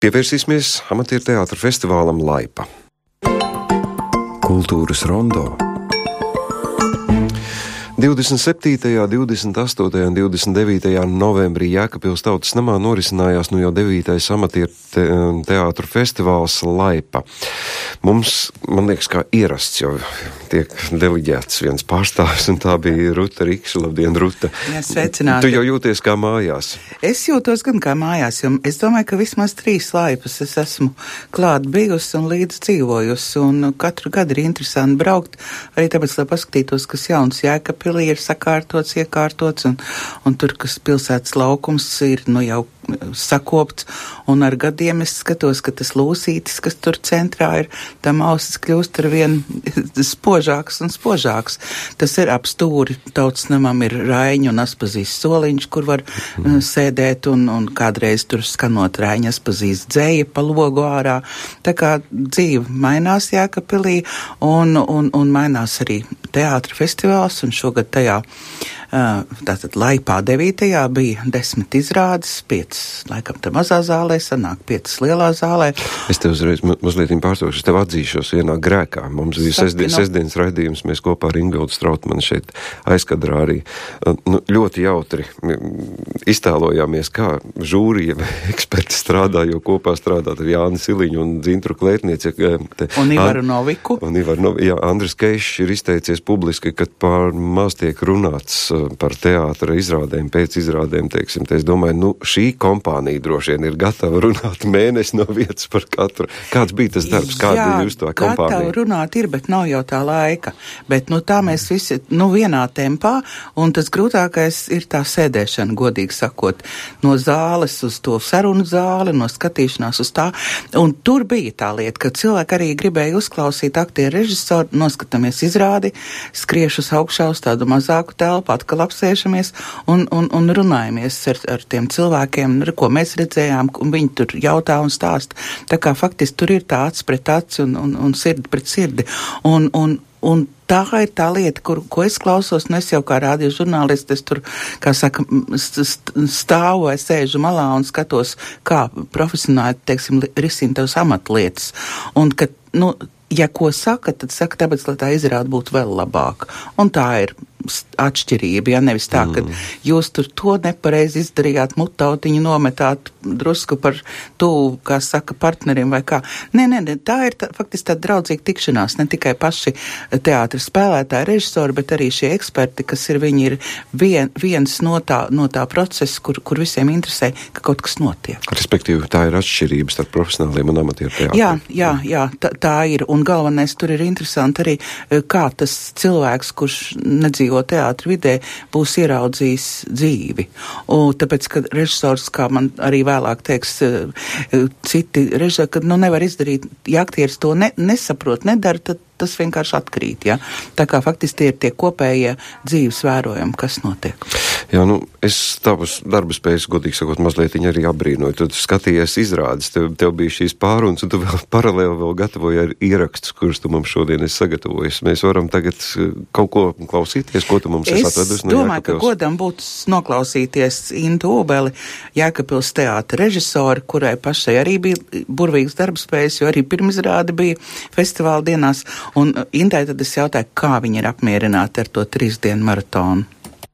Pievērsīsimies amatieru teātra festivālam Laipa. Kultūras rondo. 27., 28. un 29. novembrī Jēkabpils Tautas namā norisinājās jau 9. amatieru teātru festivāls Laipa. Mums, man liekas, kā ierasts jau tiek deliģēts viens pārstāvis, un tā bija Ruta Rikša. Labdien, Ruta! Jā, sveicināti! Tu jau jūties kā mājās. Es jūtos gan kā mājās, jo es domāju, ka vismaz 3 Laipas es esmu klāt bijusi un līdz dzīvojusi, un katru gadu ir interesanti braukt, arī tāpēc, lai paskatītos, kas jauns Jēkabpilī ir sakārtots, iekārtots, un tur, kas pilsētas laukums ir jau sakopts, un ar gadiem es skatos, ka tas lūsītis, kas tur centrā ir, tam ausis kļūst ar vien spožāks un spožāks. Tas ir ap stūri, Tautas namam ir Raiņu un Aspazīs soliņš, kur var sēdēt, un kādreiz tur skanot Raiņa Aspazīs dzēja pa logu ārā. Tā kā dzīve mainās Jēkabpilī, un mainās arī teātra festivāls, un šogad tajā tātad Laipā 9. bija 10 izrādes, 5 laikam te mazā zālē, sanāk 5 lielā zālē. Es tev uzreiz mazliet pārstāvšu, es tev atzīšos vienā grēkā. Mums bija sestdienas raidījums, mēs kopā ar Ingvildu Strautmani šeit aizkadrā arī ļoti jautri iztēlojāmies, kā žūrija eksperti strādā, jo kopā strādā ar Jāni Siliņu un Dzintru Klētnieci. Un Ivaru Noviku. Jā, Andris Keišs ir izteicies publiski, kad pār maz tiek runāts par teātra izrādēm, pēc izrādēm, teiksim, es domāju, šī kompānija droši vien ir gatava runāt mēnesi no vietas par katru. Kāds bija tas darbs, kāda bija jūs to kompānija? Gatava runāt ir, bet nav jau tā laika. Bet, tā mēs visi, vienā tempā, un tas grūtākais ir tā sēdēšana, godīgi sakot, no zāles uz to sarunu zāli, no skatīšanās uz tā. Un tur bija tā lieta, ka cilvēki arī gribēja uzklausīt aktieru režisoru, noskatāmies izrādi, skriešus augšā uz tādu mazāku telpu, atkal apsēšamies un runājamies ar tiem cilvēkiem, ko mēs redzējām, un viņi tur jautā un stāsta. Tā kā faktiski tur ir tā acs pret aci un sirdi pret sirdi. Un tā ir tā lieta, ko es klausos, un es jau kā radio žurnālisti, es tur, kā saka, stāvu vai sēžu malā un skatos, kā profesionāli, teiksim, risina tavas amatlietas. Un, ka, ja ko saka, tad saka tāpēc, lai tā izrāda būtu vēl labāka. Un tā ir atšķirība, nevis tā, ka jūs tur to nepareizi izdarījāt, mutautiņu nometāt drusku par tuvu, kā saka, partnerim vai kā. Nē, tā ir faktiski tāda draudzīga tikšanās, ne tikai paši teātra spēlētāji, režisori, bet arī šie eksperti, kas viņi ir viens no tā procesa, kur visiem interesē, ka kaut kas notiek. Respektīvi, tā ir atšķirības starp profesionāliem un amatieru teātriem. Jā, tā ir, un galvenais tur ir interesanti arī, kā tas cilvēks, kurš nedzīvo teātra vidē, būs ieraudzījis dzīvi. Un tāpēc, ka režisors, kā man arī vēlāk teiks citi režisori, ka nevar izdarīt, ja aktieris to nesaprot, nedara, tad tas vienkārši atkrīt, ja? Tā kā faktiski tie ir tie kopējie dzīves vērojumi, kas notiek. Jā, es tavus darbu spējas, godīgi sakot, mazliet arī apbrīnoju. Tu skatījies izrādes, tev bija šīs pārunas, un tu vēl paralēli gatavoji ar ierakstus, kurus tu mums šodien esi sagatavojis. Mēs varam tagad kaut ko klausīties, ko tu mums esi atvedusi no Jēkabpils. Es domāju, ka godam būtu noklausīties Intu Ubeli, Jēkabpils teātra režisori, kurai pašai arī bija burvīgs darba spējas, jo arī pirmizrāde bija festivāla dienās. Un Intai tad es jautāju, kā viņi ir apmierināti ar to 3 dienu maratonu.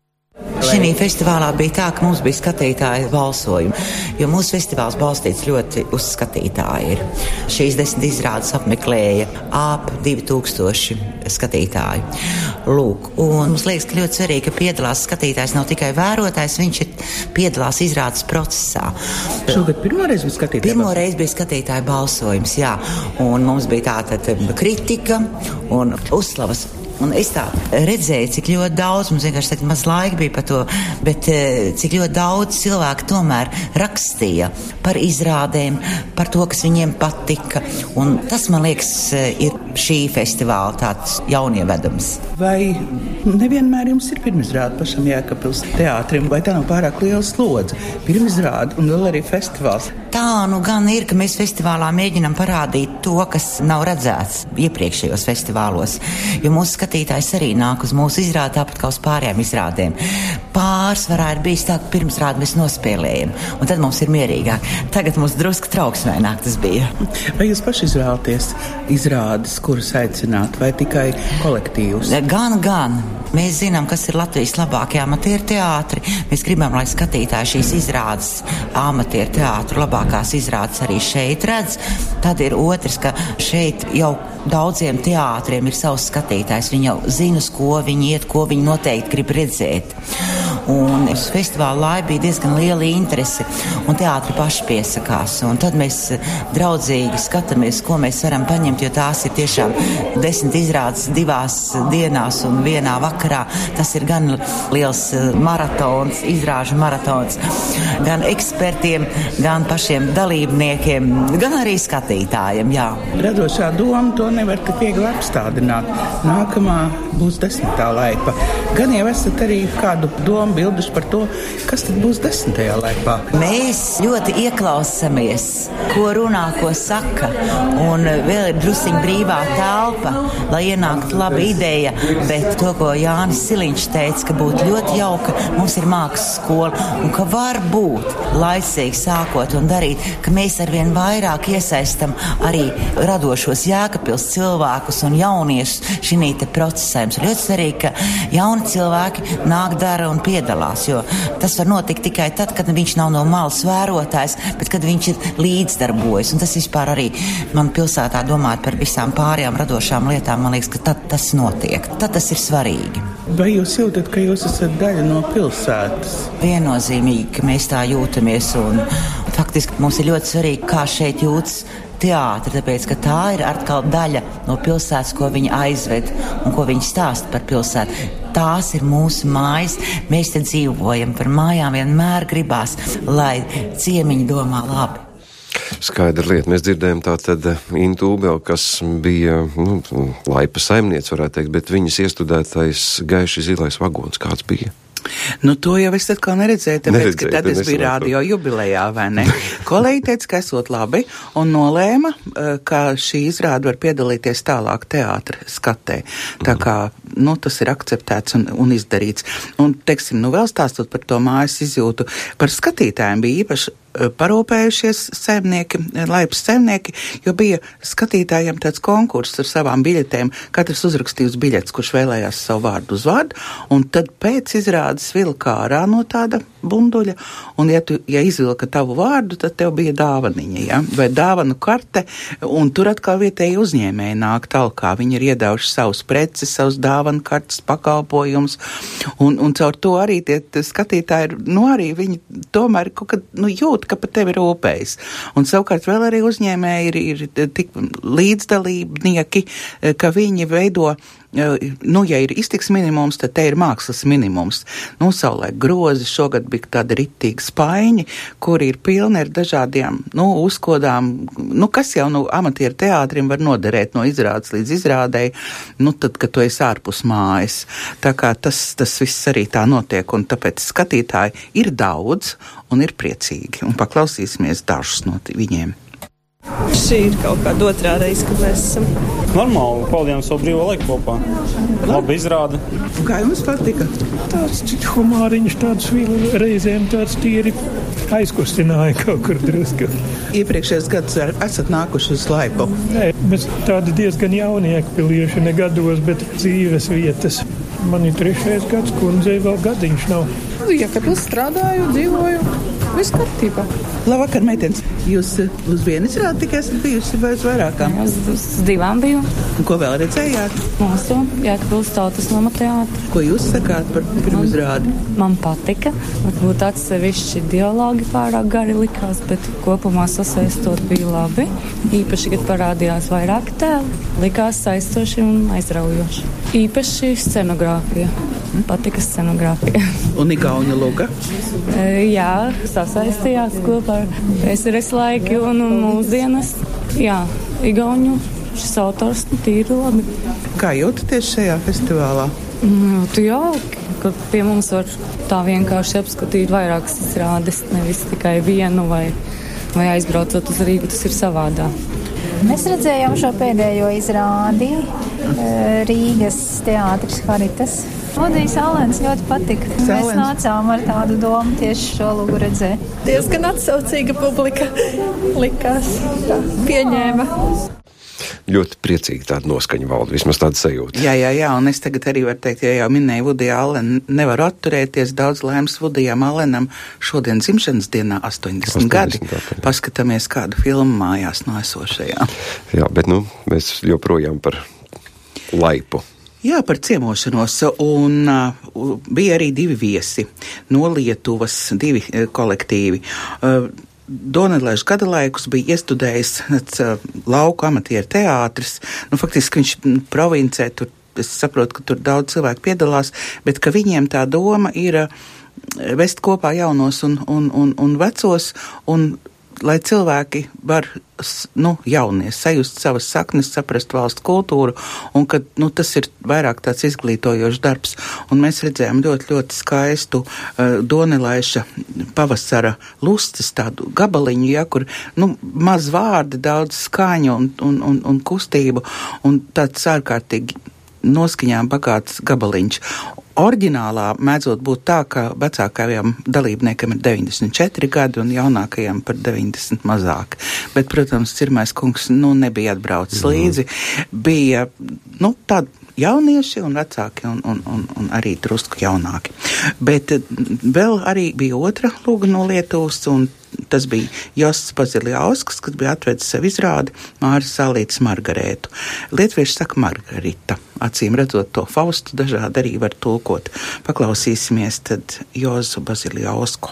Šī festivālā bija tā, ka mums bija skatītāju balsojumi, jo mūsu festivāls balstīts ļoti uz skatītāju ir. Šīs 10 izrādes apmeklēja ap 2000 skatītāju. Lūk, un mums liekas, ka ļoti svarīgi, ka piedalās skatītājs nav tikai vērotājs, viņš piedalās izrādes procesā. Šogad pirmoreiz bija skatītāju balsojums? Pirmoreiz bija skatītāju balsojums, jā. Un mums bija tātad kritika un uzslavas. Un es tā redzēju, cik ļoti daudz, mums vienkārši tagad maz laika bija par to, bet cik ļoti daudz cilvēku tomēr rakstīja par izrādēm, par to, kas viņiem patika. Un tas, man liekas, ir šī festivāla tāds jaunievedums. Vai nevienmēr jums ir pirmizrāde pašam Jēkabpils teātrim, vai tā nav pārāk liela slodze? Pirmizrāde un vēl arī festivāls. Tā nu gan ir, ka mēs festivālā mēģinam parādīt to, kas nav redzēts iepriekšējos festivālos, jo mūsu skatītājs arī nāk uz mūsu izrādi tāpat kā uz pārējām izrādēm. Pārsvarā ir bijis tā, ka pirmsrādi mēs nospēlējam, un tad mums ir mierīgāk. Tagad mums drusku trauksmēnāk tas bija. Vai jūs paši izvēlaties izrādes, kuras aicināt, vai tikai kolektīvus? Gan. Mēs zinām, kas ir Latvijas labākie amatieru teātri. Mēs gribam, lai skatītāji šīs izrādes, amatieru teātru labākās izrādes arī šeit redz. Tad ir otrs, ka šeit jau daudziem teātriem ir savs skatītājs. Viņi jau zina, uz ko viņi iet, ko viņi noteikti grib redzēt. Un uz festivāla laiku bija diezgan liela interese, un teātri paši piesakās. Un tad mēs draudzīgi skatāmies, ko mēs varam paņemt, jo tās ir tiešām 10 izrādes 2 dienās un 1 vakarā. Tas ir gan liels maratons, izrāžu maratons, gan ekspertiem, gan pašiem dalībniekiem, gan arī skatītājiem, jā. Radošā doma, to nevar tik viegli apstādināt. Nākamā būs 10. laipa. Gan jau esat arī kādu domu bilduši par to, kas tad būs 10. laipā. Mēs ļoti ieklausāmies, ko runā, ko saka, un vēl ir drusciņ brīvā telpa, lai ienāktu laba ideja, bet to, ko Jānis Siliņš teica, ka būtu ļoti jauka, mums ir mākslas skola, un ka var būt laicīgi sākot un darīt, ka mēs arvien vairāk iesaistam arī radošos Jēkabpils cilvēkus un jauniešus šī te procesā. Mums ir ļoti svarīgi, ka jauni cilvēki nāk, dara un piedalās, jo tas var notikt tikai tad, kad viņš nav no malas vērotājs, bet kad viņš ir līdzdarbojas. Un tas vispār arī man pilsētā domāt par visām pārējām radošām lietām, man liekas, ka tad tas notiek. Tad tas ir svarīgi. Vai jūs jūtat, ka jūs esat daļa no pilsētas? Viennozīmīgi, ka mēs tā jūtamies, un faktiski mums ir ļoti svarīgi, kā šeit jūtas teātri, tāpēc, ka tā ir atkal daļa no pilsētas, ko viņi aizved un ko viņi stāsta par pilsētu. Tās ir mūsu mājas, mēs te dzīvojam, par mājām vienmēr gribās, lai ciemiņi domā labi. Skaidra lieta. Mēs dzirdējām tātad Intu Ūbeli, kas bija laipa saimniece, varētu teikt, bet viņas iestudētais gaiši zilais vagons kāds bija? Nu, to jau es atkal neredzēju, tāpēc, ka tad es biju radio jubilejā, vai ne? Kolēģi teica, ka esot labi, un nolēma, ka šī izrāde var piedalīties tālāk teātra skatē. Tā kā, tas ir akceptēts un izdarīts. Un, teiksim, vēl stāstot par to mājas izjūtu, par skatītājiem bija īpaši parūpējušies saimnieki, laipas saimnieki, jo bija skatītājiem tāds konkurss ar savām biļetēm, katrs uzrakstījis biļetes, kurš vēlējās savu vārdu uzvārdu, un tad pēc izrādes vilka ārā no tāda bunduļa, un ja izvilka tavu vārdu, tad tev bija dāvaniņa, ja? Vai dāvanu karte, un tur atkal vietēji uzņēmēji nāk talkā, viņi ir iedevuši savus preces, savus dāvanu kartes, pakalpojumus, un caur to arī tie skatītāji, arī viņi tomēr kaut kad, jūt, ka par tevi rūpējas. Un savukārt vēl arī uzņēmēji ir tik līdzdalībnieki, ka viņi veido, ja ir iztiks minimums, tad te ir mākslas minimums. Savulaik grozi, šogad bija tāda rittīga spaiņi, kuri ir pilni ar dažādiem, uzkodām, kas jau amatieru teātrim var noderēt no izrādes līdz izrādei, tad, kad tu esi ārpus mājas. Tā kā tas viss arī tā notiek, un tāpēc skatītāji ir daudz un ir priecīgi. Un paklausīsimies dažus no viņiem. Šī ir kaut kāda otrā reize, kad mēs esam. Normāli, pavadījām savu brīvo laiku kopā. Labi izrāda. Kā jums patika? Tāds humāriņš, tāds reizēm tāds tīri aizkustināja kaut kur drusku. Iepriekšējos gadus esat nākuši uz laipu? Nē, mēs tādi diezgan jauni Jēkabpilieši, ne gados, bet dzīves vietas. Man ir 3. gads, kundzei vēl gadiņš nav. Jēkabpils strādāju, dzīvoju. Viss kārtībā. Labvakar, meitenes. Jūs uz vienu izrādi tikai esat bijusi vai uz vairākām? Uz 2 biju. Un ko vēl redzējāt? Mūsu Jēkabpils tautas nama teātri. Ko jūs sakāt par pirmizrādi? Man patika. Varbūt atsevišķi dialogi pārāk gari likās, bet kopumā sasaistot bija labi. Īpaši, kad parādījās vairāk tēli, likās saistoši un aizraujoši. Īpaši scenogrāfija. Patika scenogrāfija. Un igauņu luga? Jā, sasaistījās kopā ar SRS laiki un mūsdienas. Jā, igauņu šis autors tīri labi. Kā jūtaties šajā festivālā? Tu jauki, ka pie mums var tā vienkārši apskatīt vairākas izrādes, nevis tikai vienu vai aizbraucot uz Rīgu, tas ir savādāk. Mēs redzējām šo pēdējo izrādi Rīgas teātris Haritas. Vudijs Allens ļoti patika. Mēs nācām ar tādu domu tieši šo lugu redzēt. Diezgan atsaucīga publika likās, pieņēma. Ļoti priecīgi tāda noskaņa valda, vismaz tāda sajūta. Jā, un es tagad arī varu teikt, ja jau minēju Vudiju Allenu, nevaru atturēties, daudz laimes Vudijam Allenam šodien dzimšanas dienā 80 gadi. Paskatāmies kādu filmu mājās no esošajām. Jā, bet mēs joprojām par laipu. Jā, par ciemošanos, un bija arī 2 viesi no Lietuvas, 2 kolektīvi. Donelaižs gadalaikus bija iestudējis lauku amatieru teātris. Faktiski viņš provincē, tur, es saprotu, ka tur daudz cilvēku piedalās, bet ka viņiem tā doma ir vest kopā jaunos un vecos, un lai cilvēki var, jaunie, sajust savas saknes, saprast valsts kultūru, un ka, tas ir vairāk tāds izglītojošs darbs. Un mēs redzējām ļoti, ļoti skaistu Donelaiša pavasara lustes tādu gabaliņu, ja, kur, maz vārdi, daudz skaņu un kustību, un tāds ārkārtīgi noskaņām bagāts gabaliņš. Oriģinālā mēdzot būt tā, ka vecākajam dalībniekam ir 94 gadi un jaunākajam par 90 mazāk. Bet, protams, Cirmais kungs nebija atbraucis līdzi. Bija tādi jaunieši un vecāki un arī drusku jaunāki. Bet vēl arī bija otra lūga no Lietuvas, un tas bija Josts Baziliauskas, kas bija atvedis sev izrādi Māris Zālītes Margarētu. Lietuvieši saka Margarita. Acīm redzot to Faustu dažādi arī var tulkot. Paklausīsimies tad Jozu Baziliausku.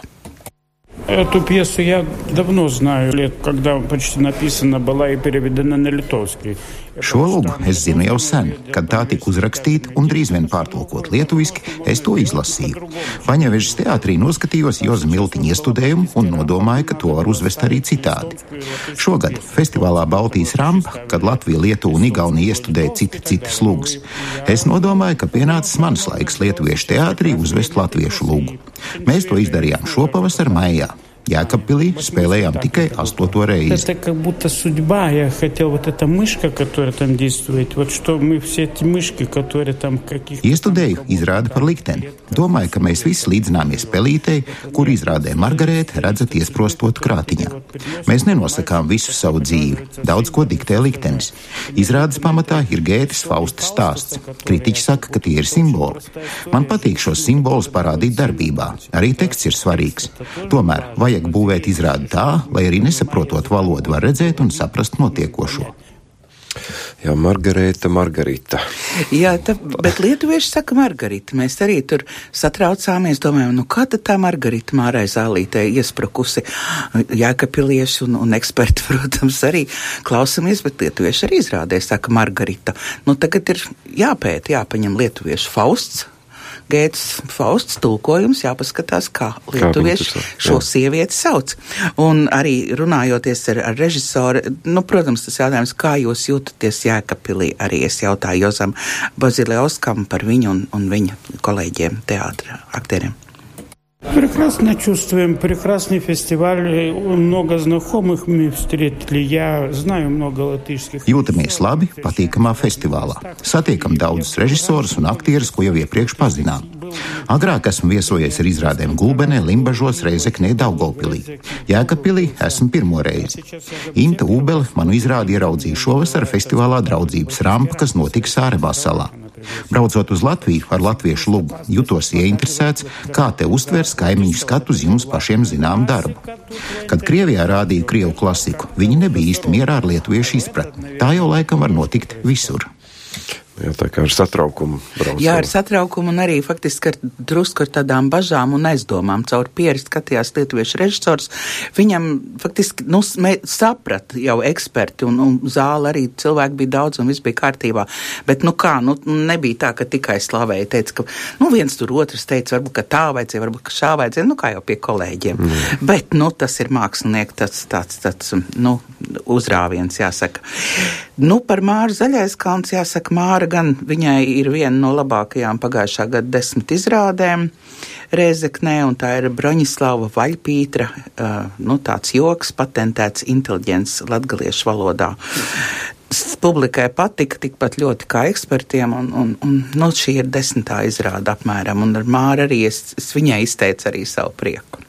Эту пьесу я давно знаю, лет, когда почти написана была и переведена на литовский. Šo lūgu es zinu jau sen, kad tā tika uzrakstīta un drīz vien pārtulkot lietuviski, es to izlasīju. Paņevežas teātrī noskatījos Joza Miltiņa iestudējumu un nodomāju, ka to var uzvest arī citādi. Šogad festivālā Baltijas rampa, kad Latvija, Lietuva un Igaunija iestudēja citas lūgas, es nodomāju, ka pienācis mans laiks lietuviešu teātrī uzvest latviešu lūgu. Mēs to izdarījām šopavasar maijā. Jēkabpilī spēlējām tikai 8. reizi. Это как будто судьба. Я хотел вот эта мышка, которая там действует. Вот что мы все эти мышки, которые там каких-то... Iestudēju izrādi par likteni. Domāju, ka mēs visi līdzināmies pelītei, kur izrādē Margarēta redzat iesprostot krātiņā. Mēs nenosakām visu savu dzīvi. Daudz ko diktē liktenis. Izrādes pamatā ir Gētes Faustas stāsts. Kritiķi saka, ka tie ir simboli. Man patīk šos simbolus parādīt darbībā. Arī teksts ir svarīgs. Tomēr vajag būvēt izrādi tā, lai arī nesaprotot valodu var redzēt un saprast notiekošo. Jā, Margarita. Jā, bet lietuvieši saka Margarita. Mēs arī tur satraucāmies, domājam, kā tad tā Margarita Mārai Zālītei iesprukusi? Jēkabpilieši un eksperti, protams, arī klausamies, bet lietuvieši arī izrādē saka Margarita. Tagad ir jāpaņem lietuviešu Fausts. Gētes Fausts tulkojums, jāpaskatās, kā lietuvieši šo sievieti sauc. Un arī runājoties ar režisoru, protams, tas jautājums, kā jūs jūtaties Jēkabpilī, arī es jautāju Jozam Baziliauskam par viņu un viņa kolēģiem, teātra aktieriem. Прекрасно чувствуем, прекрасный фестиваль, много знакомых мы встретили, я знаю много латышских. Jūtamies labi, patīkamā festivālā. Satiekam daudzus režisorus un aktierus, ko jau iepriekš pazinām. Agrāk esmu viesojies ar izrādēm Gulbenē, Limbažos, Reizeknē, Daugavpilī. Jēkabpilī esmu pirmo reizi. Inta Ūbele manu izrādi ieraudzīja šovasar festivālā Draudzības rampa, kas notika Sārevā salā. Braucot uz Latviju ar latviešu lugu, jutos ieinteresēts, kā te uztvers kaimiņu skatu uz jums pašiem zinām darbu. Kad Krievijā rādīja krievu klasiku, viņi nebija īsti mierā ar lietuviešu izpratni. Tā jau laikam var notikt visur. Jā, tā kā ar satraukumu brauc. Jā, ar satraukumu un arī faktiski ar drusku ar tādām bažām un aizdomām. Caur pieri skatījās lietuviešu režisors. Viņam faktiski, saprata jau eksperti un zāle arī cilvēki bija daudz un viss bija kārtībā. Bet, nebija tā, ka tikai slavēja. Teica, ka, viens tur otrs teica, varbūt, ka tā vajadzēja, varbūt, ka šā vajadzēja, kā jau pie kolēģiem. Bet, tas ir mākslinieki, tāds uzrāviens, jāsaka. Par Māru Zaļaiskalns, jāsaka, Māra gan viņai ir viena no labākajām pagājušā gada 10 izrādēm Rēzeknē, un tā ir Broņislava Vaļpītra, tāds joks, patentēts inteliģents latgaliešu valodā. Publikai patika tikpat ļoti kā ekspertiem, un šī ir 10. izrāda apmēram, un ar Māru arī es viņai izteicu arī savu prieku.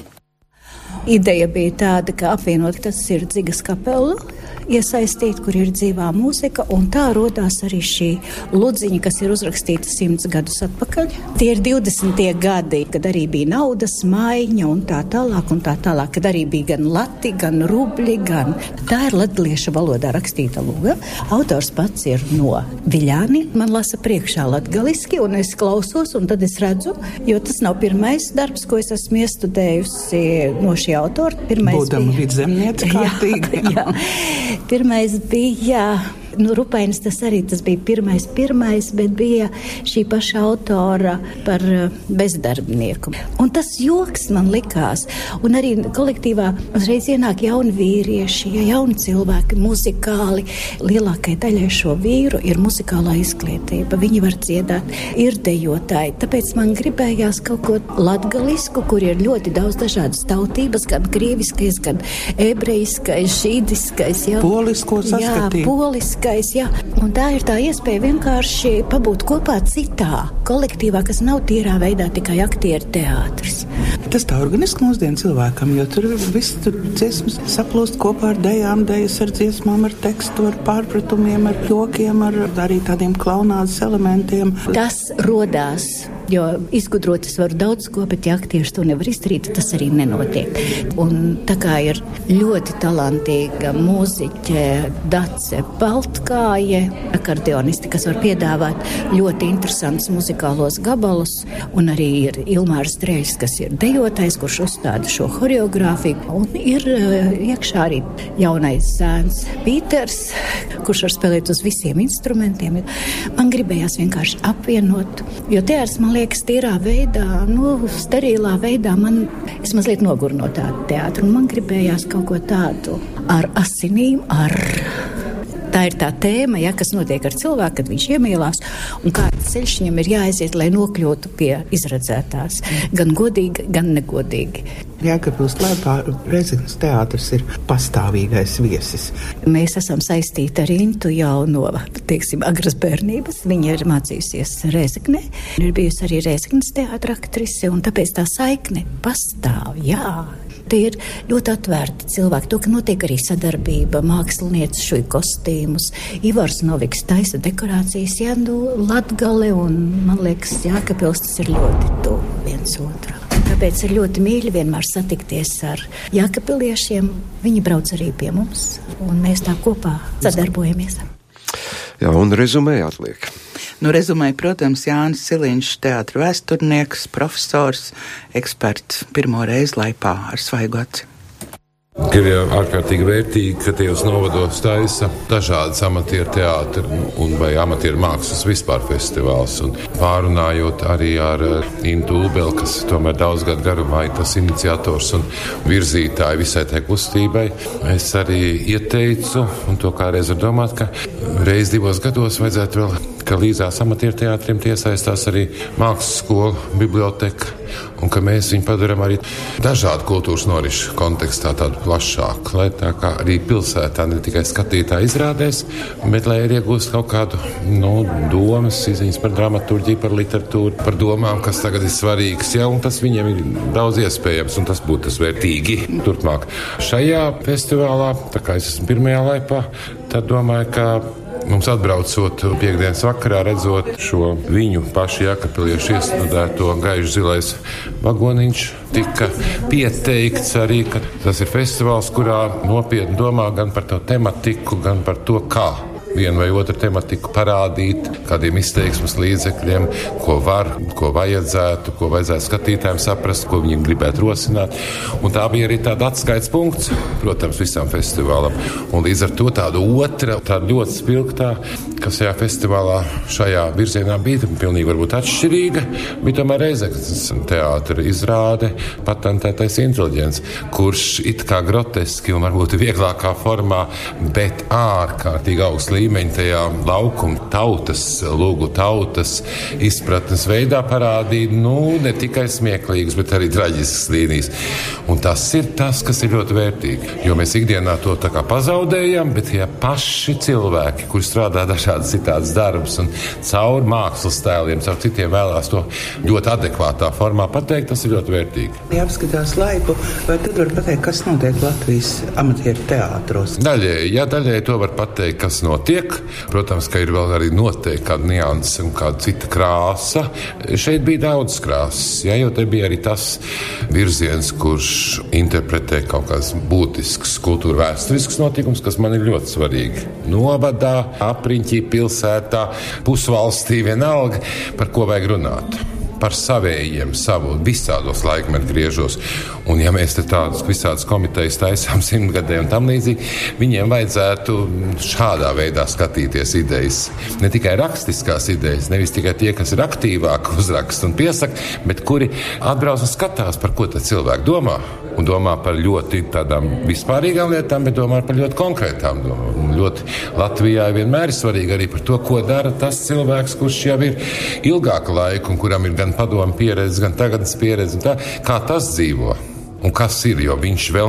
Ideja bija tāda, ka apvienot tas ir Dzigas kapelu, iesaistīt, kur ir dzīvā mūzika, un tā rodās arī šī ludziņa, kas ir uzrakstīta 100 gadus atpakaļ. Tie ir 20. gadi, kad arī bija naudas maiņa un tā tālāk, kad arī bija gan lati, gan rubļi, gan... Tā ir latgaliešu valodā rakstīta luga. Autors pats ir no Viļāni. Man lasa priekšā latgaliski, un es klausos, un tad es redzu, jo tas nav pirmais darbs, ko es esmu iestudējusi no šī autora. Būdama vidzemniece kārtīgi. Jā. Pirmais bija, Rupainis tas bija pirmais, bet bija šī paša autora par bezdarbnieku. Un tas joks man likās, un arī kolektīvā uzreiz ienāk jauni vīrieši, jauni cilvēki, muzikāli. Lielākai daļai šo vīru ir muzikālā izglītība, viņi var dziedāt, ir dejotāji. Tāpēc man gribējās kaut ko latgalisku, kur ir ļoti daudz dažādas tautības, gan krieviskais, gan ebrejiskais, žīdiskais. Polisko saskatīt. Jā, poliskais, jā. Un tā ir tā iespēja vienkārši pabūt kopā citā kolektīvā, kas nav tīrā veidā tikai aktieru teātris. Tas tā organiski mūsdienu cilvēkam, jo tur viss dziesmas saplūst kopā ar dejām, dejas ar dziesmām, ar tekstu, ar pārpratumiem, ar jokiem, ar arī tādiem klaunādas elementiem. Tas rodās, jo izgudrot es varu daudz ko, bet ja aktieris to nevar izdarīt, tas arī nenotiek. Un tā kā ir ļoti talantīga mūziķe Dace Baltkāje, akordeonisti, kas var piedāvāt ļoti interesantus muzikālos gabalus, un arī ir Ilmārs Dreļs, kas ir dejotais, kurš uzstāda šo horeogrāfiju, un ir iekšā arī jaunais zēns Pīters, kurš var spēlēt uz visiem instrumentiem. Man gribējās vienkārši apvienot, jo teātris, man liekas, tīrā veidā, sterilā veidā, es mazliet noguru no tāda teātra, un man gribējās kaut ko tādu ar asinīm, Tā ir tā tēma, kas notiek ar cilvēku, kad viņš iemīlās, un kāds ceļš viņam ir jāaiziet, lai nokļūtu pie izredzētās. Gan godīgi, gan negodīgi. Jēkabpils Laipā Rēzeknes teātris ir pastāvīgais viesis. Mēs esam saistīti ar Intu jau no, agras bērnības. Viņa ir mācījusies Rēzeknē. Ir bijusi arī Rēzeknes teātra aktrise, un tāpēc tā saikne pastāv, jā. Te ir ļoti atvērti cilvēki. To, ka notiek arī sadarbība, mākslinieci šuj kostīmus. Ivars Noviks taisa dekorācijas, Latgale un, man liekas, Jēkabpils tas ir ļoti tuvu viens otru. Tāpēc ir ļoti mīļi vienmēr satikties ar jēkabpiliešiem. Viņi brauc arī pie mums, un mēs tā kopā sadarbojamies. Jā, un rezumē atliek. Rezumē, protams, Jānis Siliņš, teātra vēsturnieks, profesors, eksperts, pirmo reizi Laipā ar svaigu aci. Ir ārkārtīgi vērtīgi, ka tajos novados taisa dažādas amatieru teātri vai amatieru mākslas vispār festivāls. Un pārunājot arī ar Intu Ulbeli, kas tomēr daudz gadu garumā ir tas iniciators un virzītāji visai tai kustībai, es arī ieteicu, un to kādreiz var domāt, ka reiz 2 gados vajadzētu vēl, ka līdzās amatieru teātriem iesaistās arī mākslas skola, biblioteka, un ka mēs viņu padaram arī dažādu kultūras norišu kontekstā tādu plašāku, lai tā kā arī pilsētā ne tikai skatītāji izrādēs, bet lai arī iegūst kaut kādu domas, izziņas par dramaturģiju, par literatūru, par domām, kas tagad ir svarīgas, un tas viņiem ir daudz iespējams, un tas būtu tas vērtīgi turpmāk. Šajā festivālā, tā kā es esmu pirmajā Laipā, tad domāju, ka mums atbraucot piekdienas vakarā, redzot šo viņu pašu jēkabpiliešu iestudēto gaišu zilais vagoniņš, tika pieteikts arī, ka tas ir festivāls, kurā nopietni domā gan par to tematiku, gan par to, kā vienu vai otru tematiku parādīt, kādiem izteiksmes līdzekļiem, ko var, ko vajadzētu skatītājiem saprast, ko viņi gribētu rosināt. Un tā bija arī tāda atskaites punkts, protams, visam festivālam. Un līdz ar to tāda otra, tāda ļoti spilgtā, kas šajā festivālā šajā virzienā bija pilnīgi varbūt atšķirīga, bija tomēr Reizeknes teātra izrāde Patentētais inteliģents, kurš it kā groteski un varbūt vieglākā formā, bet ārkārtīgi augsts līmeņa tajā laukuma tautas, lūgu tautas izpratnes veidā parādīja, ne tikai smieklīgas, bet arī traģiskas līnijas. Un tas ir tas, kas ir ļoti vērtīgi, jo mēs ikdienā to tā kā pazaudējam, bet ja paši cilvēki, kuri strādā dažādas citādas darbus un caur mākslas tēliem, caur citiem vēlās to ļoti adekvātā formā pateikt, tas ir ļoti vērtīgi. Ja apskatās Laipu, vai tad var pateikt, kas notiek Latvijas amatieru teātros? Daļēji to var pateikt, kas notiek. Protams, ka ir vēl arī noteikti kāda nianse un kāda cita krāsa. Šeit bija daudz krāsas, jo te bija arī tas virziens, kurš interpretē kaut kāds būtisks kultūra vēsturisks notikums, kas man ir ļoti svarīgi. Novadā, apriņķī, pilsētā, pusvalstī, vienalga, par ko vajag runāt. Par savējiem, savu visādos laikmetu griežos. Un ja mēs te tādas visādas komitejas taisām 100 gadē un tam līdzīgi, viņiem vajadzētu šādā veidā skatīties idejas. Ne tikai rakstiskās idejas, nevis tikai tie, kas ir aktīvāk uzraksta un piesaka, bet kuri atbrauc un skatās, par ko tad cilvēki domā. Un domā par ļoti tādām vispārīgām lietām, bet domā par ļoti konkrētām domām. Un ļoti Latvijā vienmēr ir svarīgi arī par to, ko dara tas cilvēks, kurš jau ir ilgāku laiku un kuram ir gan padomu pieredze, gan tagadnes pieredze, un tā, kā tas dzīvo. Un kas ir, jo viņš vēl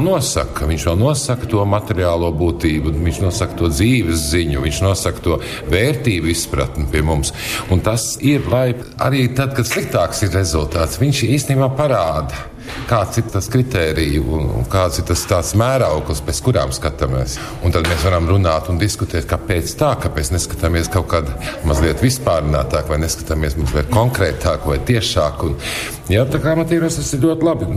nosaka to materiālo būtību, viņš nosaka to dzīves ziņu, viņš nosaka to vērtību izpratni pie mums. Un tas ir, lai arī tad, kad sliktāks ir rezultāts, viņš īstenībā parāda, kāds ir tas kritērija un kāds ir tas tāds mērauklis, pēc kurām skatāmies. Un tad mēs varam runāt un diskutēt, kāpēc neskatāmies kaut kādā mazliet vispārinātāk, vai neskatāmies mazliet konkrētāk vai tiešāk. Tā kā amatieros tas ir ļoti labi.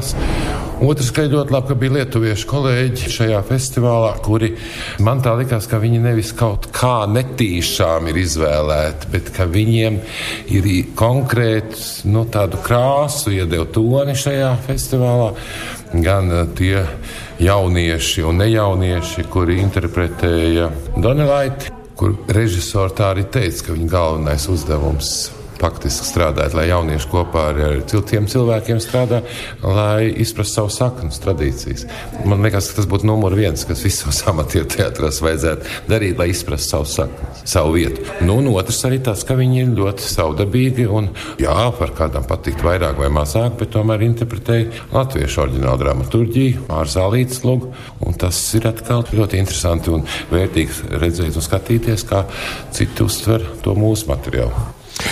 Otrs, ka ir ļoti labi, ka bija lietuviešu kolēģi šajā festivālā, kuri man tā likās, ka viņi nevis kaut kā netīšām ir izvēlēti, bet ka viņiem ir konkrēti tādu krāsu iedeva toni šajā festivālā. Gan tie jaunieši un nejaunieši, kuri interpretēja Donelaiti, kur režisori tā arī teica, ka viņa galvenais uzdevums faktiski strādāt, lai jaunieši kopā ar citiem cilvēkiem strādā, lai izprastu savu saknes tradīcijas. Man liekas, ka tas būtu numur 1, kas visos amatieru teātros vajadzētu darīt, lai izprastu savu saknes, savu vietu. Un otrs arī tas, ka viņi ir ļoti savdabīgi un, par kādām patikt vairāk vai mazāk, bet tomēr interpretēja latviešu oriģinālu dramaturģiju, Mārzālītes lugu, un tas ir atkal ļoti interesanti un vērtīgi redzēt un skatīties, kā citi uztver to mūsu materiālu.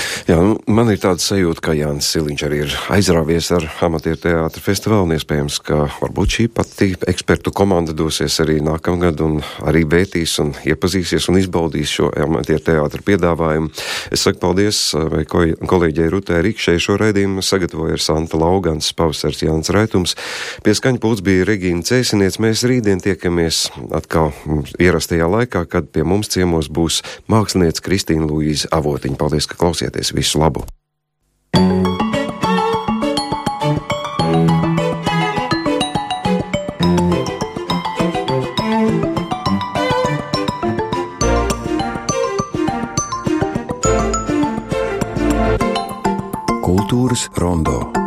Man ir tāda sajūta, ka Jānis Siliņš arī ir aizrāvies ar amatieru teātra festivālu, un iespējams, ka varbūt šī pati ekspertu komanda dosies arī nākamgad un arī vērtīs un iepazīsies un izbaudīs šo amatieru teātra piedāvājumu. Es saku paldies kolēģei Rutai Rikšai. Šo raidījumu sagatavoja Santa Laugans, pavasars Jānis Raitums. Pie skaņa pults bija Regīna Cēsiniec. Mēs rītdien tiekamies atkal ierastajā laikā, kad pie mums ciemos būs mākslinieca Kristīna Luīza Avotiņa. Paldies, ka klausieties. Visu labu! Kultūras rondo.